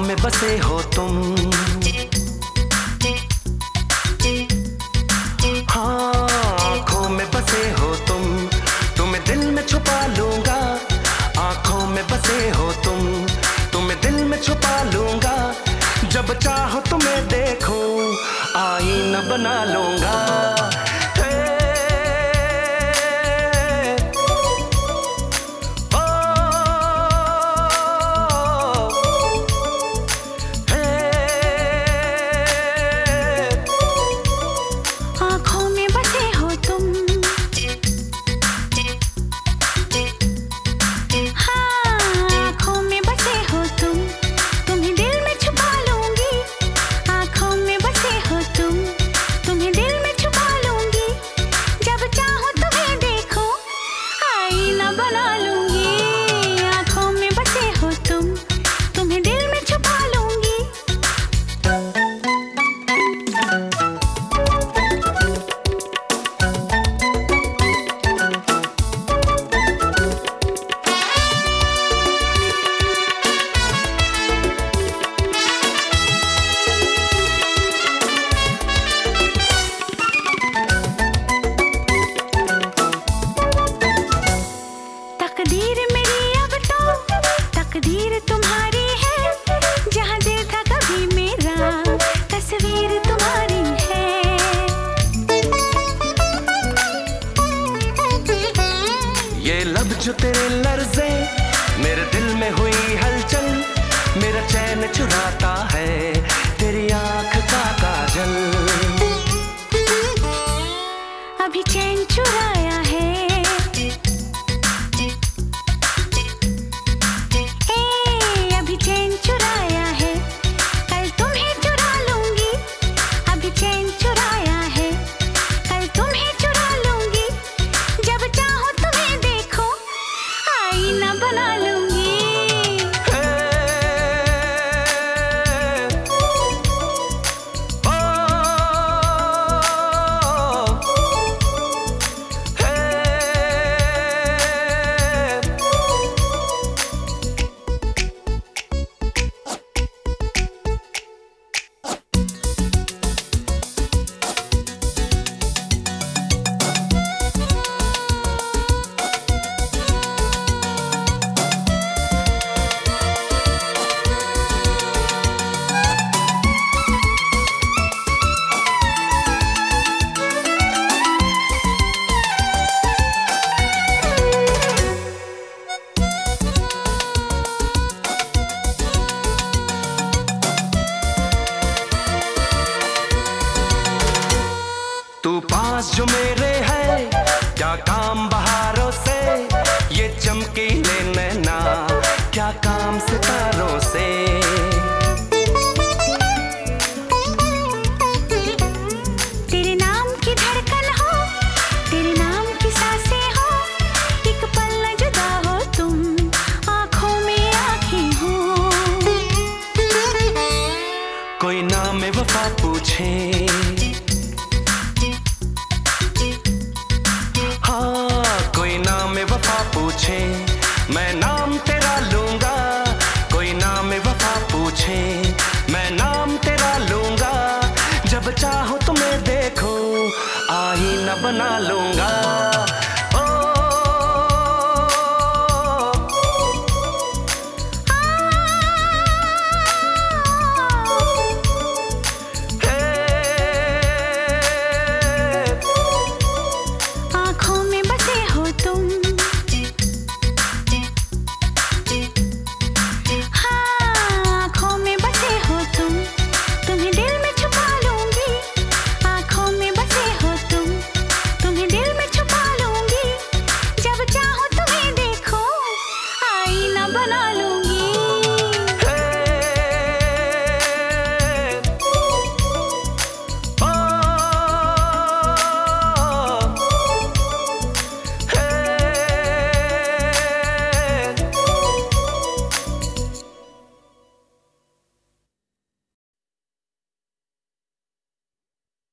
में बसे हो तुम, हाँ आँखों में बसे हो तुम, तुम्हें दिल में छुपा लूंगा। आँखों में बसे हो तुम, तुम्हें दिल में छुपा लूंगा। जब चाहो तुम्हें देखूं, आईना बना लूंगा। तकदीर तुम्हारी है, जहाँ दिल था कभी मेरा, तस्वीर तुम्हारी है। ये लब जो तेरे लर्ज़े, मेरे दिल में हुई हलचल, मेरा चैन चुराता है तेरी आँख का काजल। अभी चैन चुराया है, बना लूंगी। तू पास जो मेरे है, क्या काम बहारों से, ये चमकीले नैना क्या काम सितारों से। तेरे नाम की धड़कन हो, तेरे नाम की सांसें हो, एक पल न जुदा हो तुम, आँखों में आँखें हो। कोई नाम वफा पूछे, हाँ कोई नाम वफा पूछे,